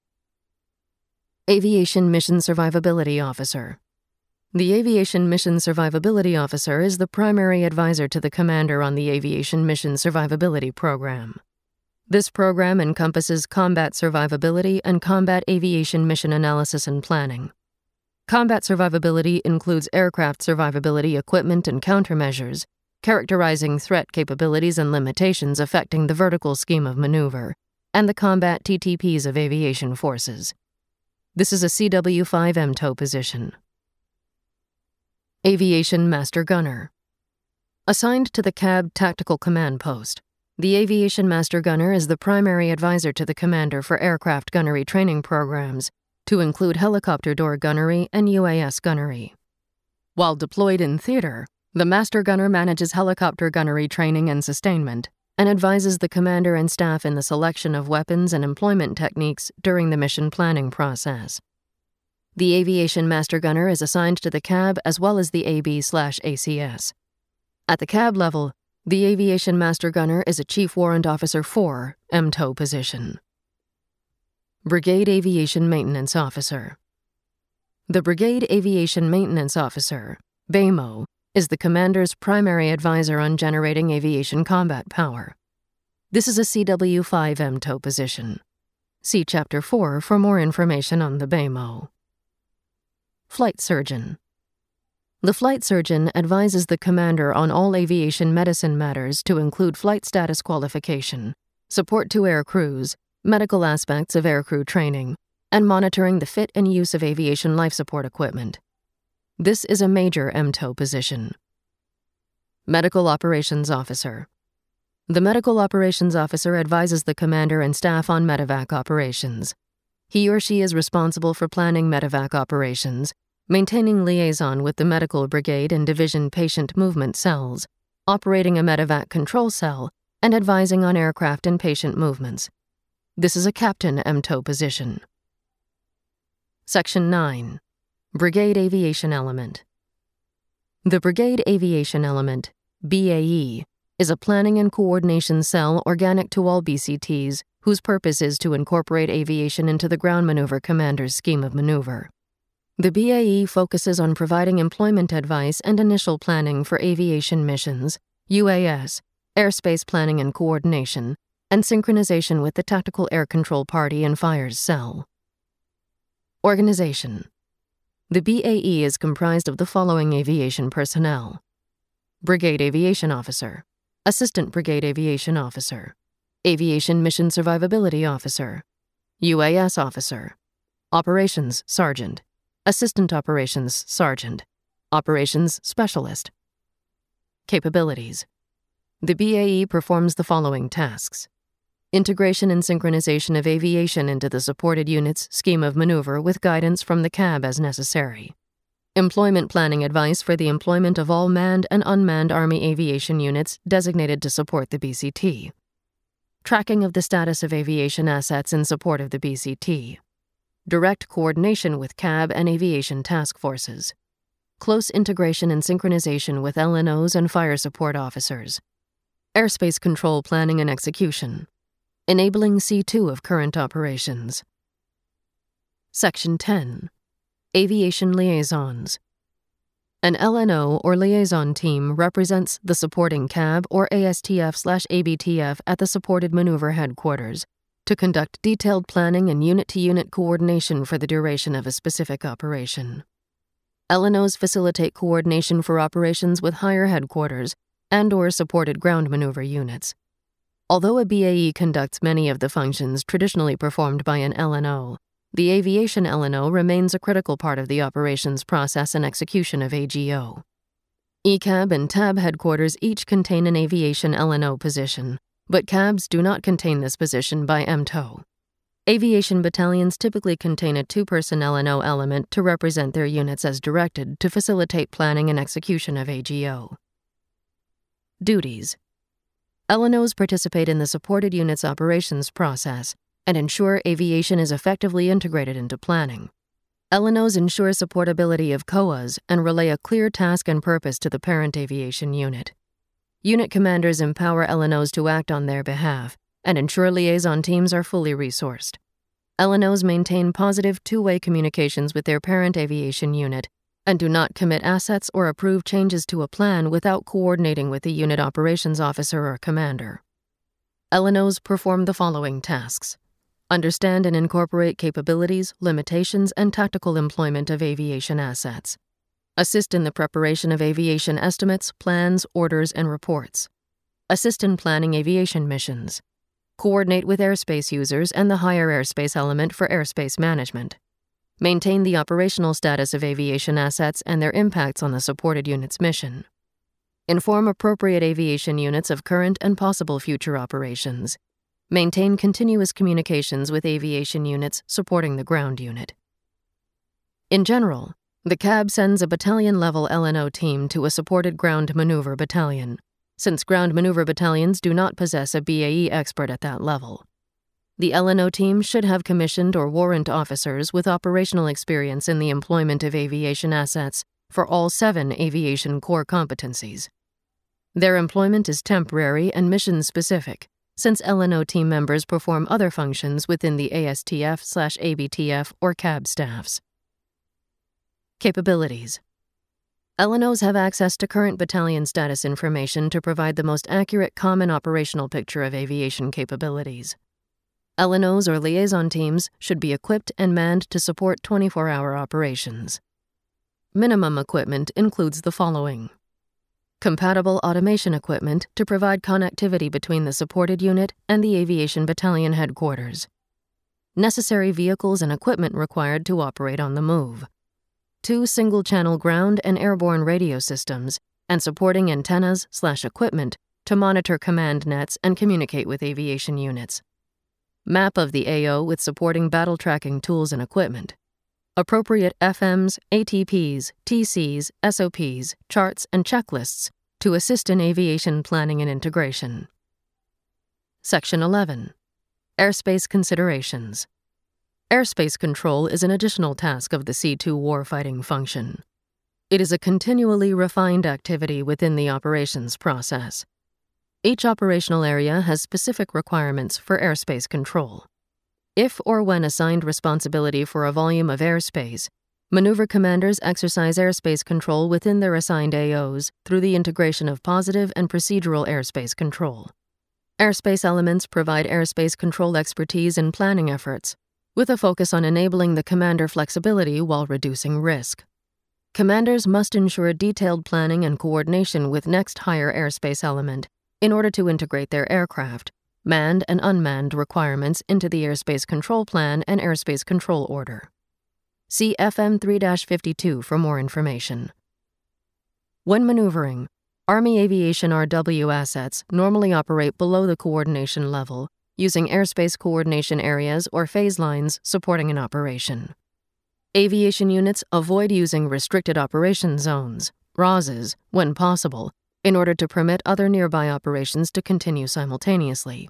Aviation Mission Survivability Officer. The Aviation Mission Survivability Officer is the primary advisor to the commander on the Aviation Mission Survivability Program. This program encompasses combat survivability and combat aviation mission analysis and planning. Combat survivability includes aircraft survivability equipment and countermeasures, characterizing threat capabilities and limitations affecting the vertical scheme of maneuver, and the combat T T Ps of aviation forces. This is a C W five M T O position. Aviation Master Gunner. Assigned to the C A B Tactical Command Post, the Aviation Master Gunner is the primary advisor to the commander for aircraft gunnery training programs, to include helicopter door gunnery and U A S gunnery. While deployed in theater, the Master Gunner manages helicopter gunnery training and sustainment, and advises the commander and staff in the selection of weapons and employment techniques during the mission planning process. The Aviation Master Gunner is assigned to the C A B as well as the A B slash A C S. At the C A B level, the Aviation Master Gunner is a Chief Warrant Officer four M T O position. Brigade Aviation Maintenance Officer. The Brigade Aviation Maintenance Officer, B A M O, is the commander's primary advisor on generating aviation combat power. This is a C W five M T O position. See Chapter four for more information on the B A M O. Flight Surgeon. The flight surgeon advises the commander on all aviation medicine matters to include flight status qualification, support to air crews, medical aspects of aircrew training, and monitoring the fit and use of aviation life support equipment. This is a major M T O position. Medical Operations Officer. The Medical Operations Officer advises the commander and staff on medevac operations. He or she is responsible for planning medevac operations, maintaining liaison with the medical brigade and division patient movement cells, operating a medevac control cell, and advising on aircraft and patient movements. This is a Captain M T O position. Section nine. Brigade Aviation Element. The Brigade Aviation Element, B A E, is a planning and coordination cell organic to all B C Ts whose purpose is to incorporate aviation into the ground maneuver commander's scheme of maneuver. The B A E focuses on providing employment advice and initial planning for aviation missions, U A S, airspace planning and coordination, and synchronization with the Tactical Air Control Party and Fires Cell. Organization. The B A E is comprised of the following aviation personnel: Brigade Aviation Officer, Assistant Brigade Aviation Officer, Aviation Mission Survivability Officer, U A S Officer, Operations Sergeant, Assistant Operations Sergeant, Operations Specialist. Capabilities. The B A E performs the following tasks: integration and synchronization of aviation into the supported unit's scheme of maneuver with guidance from the C A B as necessary. Employment planning advice for the employment of all manned and unmanned Army aviation units designated to support the B C T. Tracking of the status of aviation assets in support of the B C T. Direct coordination with C A B and aviation task forces. close integration and synchronization with L N Os and fire support officers, airspace control planning and execution, enabling C two of current operations. Section ten. Aviation Liaisons. An L N O or liaison team represents the supporting C A B or A S T F slash A B T F at the supported maneuver headquarters to conduct detailed planning and unit-to-unit coordination for the duration of a specific operation. L N Os facilitate coordination for operations with higher headquarters and or supported ground maneuver units. Although a B A E conducts many of the functions traditionally performed by an L N O, the aviation L N O remains a critical part of the operations process and execution of A G O. E C A B and T A B headquarters each contain an aviation L N O position, but C A Bs do not contain this position by M T O. Aviation battalions typically contain a two-person L N O element to represent their units as directed to facilitate planning and execution of A G O. Duties. L N Os participate in the supported unit's operations process and ensure aviation is effectively integrated into planning. L N Os ensure supportability of C O As and relay a clear task and purpose to the parent aviation unit. Unit commanders empower L N Os to act on their behalf and ensure liaison teams are fully resourced. L N Os maintain positive two-way communications with their parent aviation unit and do not commit assets or approve changes to a plan without coordinating with the unit operations officer or commander. L N Os perform the following tasks: understand and incorporate capabilities, limitations, and tactical employment of aviation assets. Assist in the preparation of aviation estimates, plans, orders, and reports. Assist in planning aviation missions. Coordinate with airspace users and the higher airspace element for airspace management. Maintain the operational status of aviation assets and their impacts on the supported unit's mission. Inform appropriate aviation units of current and possible future operations. Maintain continuous communications with aviation units supporting the ground unit. In general, the C A B sends a battalion-level L N O team to a supported ground maneuver battalion, since ground maneuver battalions do not possess a B A E expert at that level. The L N O team should have commissioned or warrant officers with operational experience in the employment of aviation assets for all seven aviation core competencies. Their employment is temporary and mission-specific, since L N O team members perform other functions within the A S T F slash A B T F or C A B staffs. Capabilities. L N Os have access to current battalion status information to provide the most accurate common operational picture of aviation capabilities. L N Os or liaison teams should be equipped and manned to support twenty-four hour operations. Minimum equipment includes the following: compatible automation equipment to provide connectivity between the supported unit and the aviation battalion headquarters. Necessary vehicles and equipment required to operate on the move. Two single-channel ground and airborne radio systems and supporting antennas slash equipment to monitor command nets and communicate with aviation units. Map of the A O with supporting battle tracking tools and equipment. Appropriate F Ms, A T Ps, T Cs, S O Ps, charts, and checklists to assist in aviation planning and integration. Section eleven. Airspace Considerations. Airspace control is an additional task of the C two warfighting function. It is a continually refined activity within the operations process. Each operational area has specific requirements for airspace control. If or when assigned responsibility for a volume of airspace, maneuver commanders exercise airspace control within their assigned A Os through the integration of positive and procedural airspace control. Airspace elements provide airspace control expertise in planning efforts, with a focus on enabling the commander flexibility while reducing risk. Commanders must ensure detailed planning and coordination with next higher airspace element in order to integrate their aircraft, manned and unmanned requirements into the airspace control plan and airspace control order. See F M three fifty-two for more information. When maneuvering, Army Aviation R W assets normally operate below the coordination level, using airspace coordination areas or phase lines supporting an operation. Aviation units avoid using restricted operation zones, R O Zs, when possible, in order to permit other nearby operations to continue simultaneously.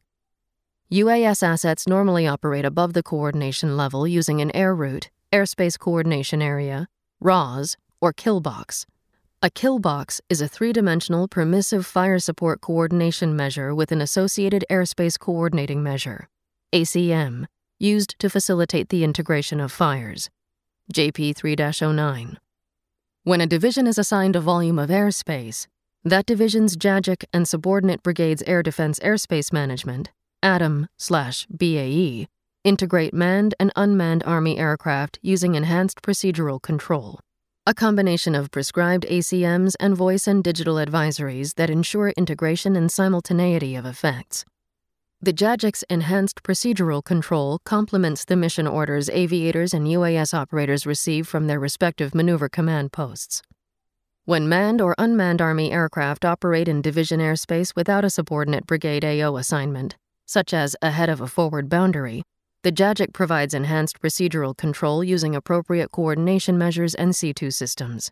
U A S assets normally operate above the coordination level using an air route, airspace coordination area, R O S, or kill box. A kill box is a three-dimensional permissive fire support coordination measure with an associated airspace coordinating measure, A C M, used to facilitate the integration of fires. J P three dash oh nine. When a division is assigned a volume of airspace, that division's J A J C and subordinate brigade's air defense airspace management, A D A M slash B A E, integrate manned and unmanned Army aircraft using enhanced procedural control, a combination of prescribed A C Ms and voice and digital advisories that ensure integration and simultaneity of effects. The J A J C's enhanced procedural control complements the mission orders aviators and U A S operators receive from their respective maneuver command posts. When manned or unmanned Army aircraft operate in division airspace without a subordinate brigade A O assignment, such as ahead of a forward boundary, the J A J C provides enhanced procedural control using appropriate coordination measures and C two systems.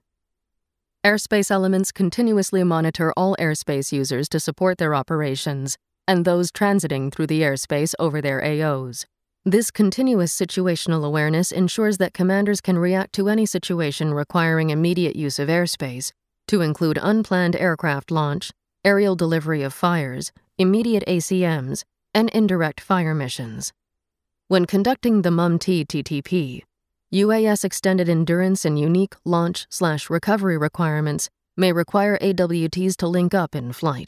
Airspace elements continuously monitor all airspace users to support their operations and those transiting through the airspace over their A Os. This continuous situational awareness ensures that commanders can react to any situation requiring immediate use of airspace, to include unplanned aircraft launch, aerial delivery of fires, immediate A C Ms, and indirect fire missions. When conducting the M U M T T T P, U A S extended endurance and unique launch slash recovery requirements may require A W Ts to link up in flight.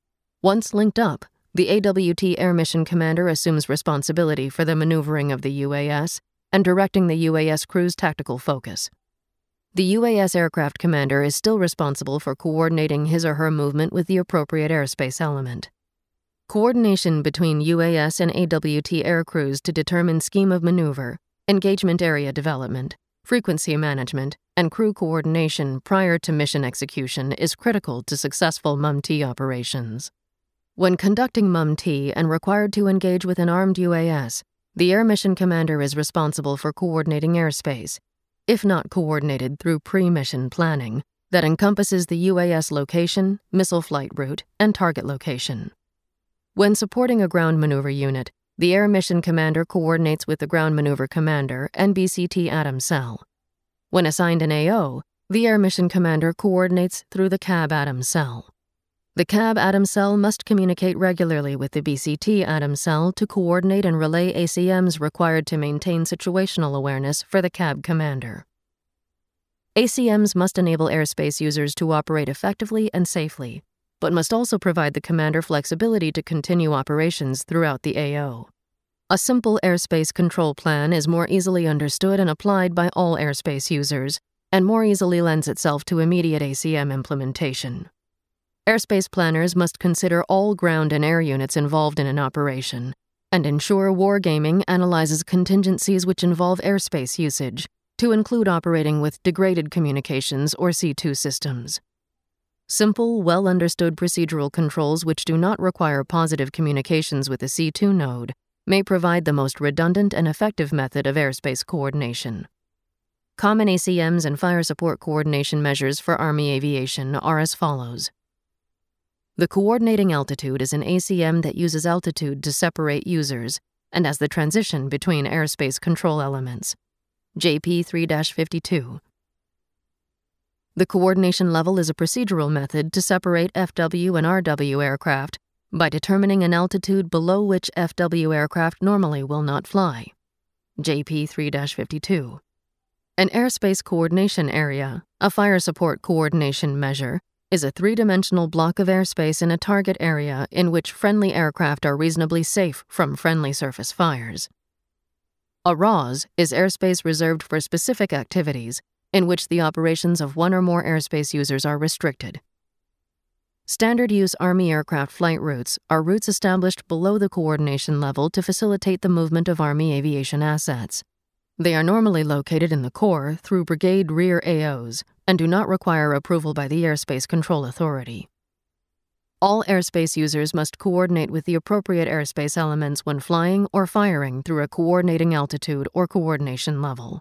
Once linked up, the A W T Air Mission Commander assumes responsibility for the maneuvering of the U A S and directing the U A S crew's tactical focus. The U A S aircraft commander is still responsible for coordinating his or her movement with the appropriate airspace element. Coordination between U A S and A W T air crews to determine scheme of maneuver, engagement area development, frequency management, and crew coordination prior to mission execution is critical to successful M U M T operations. When conducting M U M T and required to engage with an armed U A S, the Air Mission Commander is responsible for coordinating airspace, if not coordinated through pre-mission planning, that encompasses the U A S location, missile flight route, and target location. When supporting a ground maneuver unit, the Air Mission Commander coordinates with the Ground Maneuver Commander and B C T A D A M cell. When assigned an A O, the Air Mission Commander coordinates through the C A B A D A M cell. The C A B A D A M cell must communicate regularly with the B C T A D A M cell to coordinate and relay A C Ms required to maintain situational awareness for the C A B commander. A C Ms must enable airspace users to operate effectively and safely, but must also provide the commander flexibility to continue operations throughout the A O. A simple airspace control plan is more easily understood and applied by all airspace users, and more easily lends itself to immediate A C M implementation. Airspace planners must consider all ground and air units involved in an operation, and ensure wargaming analyzes contingencies which involve airspace usage, to include operating with degraded communications or C two systems. Simple, well-understood procedural controls which do not require positive communications with the C two node may provide the most redundant and effective method of airspace coordination. Common A C Ms and fire support coordination measures for Army aviation are as follows. The coordinating altitude is an A C M that uses altitude to separate users and as the transition between airspace control elements. J P three dash fifty-two. The coordination level is a procedural method to separate F W and R W aircraft by determining an altitude below which F W aircraft normally will not fly. J P three dash fifty-two. An airspace coordination area, a fire support coordination measure, is a three-dimensional block of airspace in a target area in which friendly aircraft are reasonably safe from friendly surface fires. A R A S is airspace reserved for specific activities in which the operations of one or more airspace users are restricted. Standard-use Army aircraft flight routes are routes established below the coordination level to facilitate the movement of Army aviation assets. They are normally located in the core through brigade rear A Os and do not require approval by the Airspace Control Authority. All airspace users must coordinate with the appropriate airspace elements when flying or firing through a coordinating altitude or coordination level.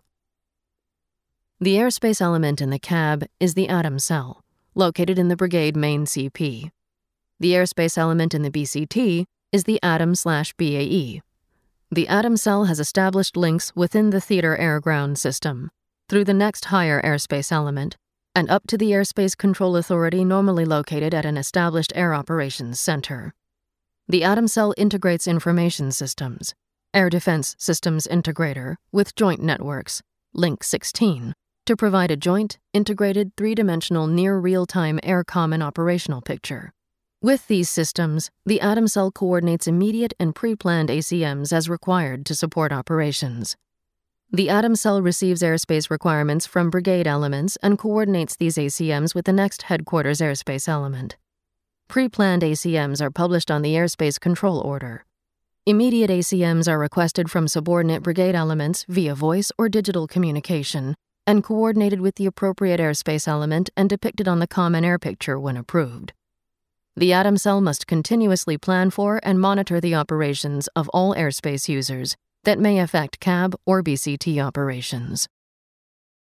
The airspace element in the C A B is the A D A M cell, located in the brigade main C P. The airspace element in the B C T is the A D A M slash B A E. The A D A M cell has established links within the theater air-ground system. through the next higher airspace element, and up to the Airspace Control Authority normally located at an established Air Operations Center. The Atom Cell integrates information systems, Air Defense Systems Integrator, with Joint Networks, Link sixteen, to provide a joint, integrated, three-dimensional near-real-time air common operational picture. With these systems, the Atom Cell coordinates immediate and pre-planned A C Ms as required to support operations. The Atom Cell receives airspace requirements from brigade elements and coordinates these A C Ms with the next headquarters airspace element. Pre-planned A C Ms are published on the Airspace Control Order. Immediate A C Ms are requested from subordinate brigade elements via voice or digital communication and coordinated with the appropriate airspace element and depicted on the common air picture when approved. The Atom Cell must continuously plan for and monitor the operations of all airspace users that may affect C A B or B C T operations.